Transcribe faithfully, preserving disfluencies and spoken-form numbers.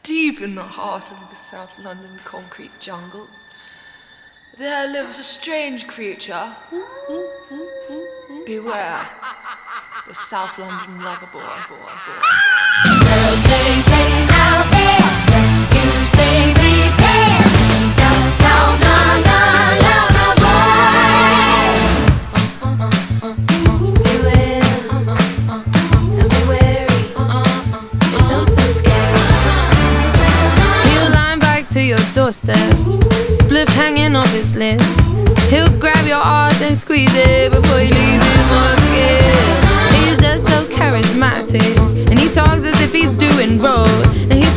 Deep in the heart of the South London concrete jungle, there lives a strange creature. Beware, the South London lover boy. boy, boy. Girls, stay safe out there. Yes, you stay prepared. South, South London lover boy. Beware, and be wary. It's so, so scary. He'll line back to your doorstep, spliff hanging off his lips. He'll grab your arm and squeeze it before he leaves his bucket. He's just so charismatic, and he talks as if he's doing road, and he's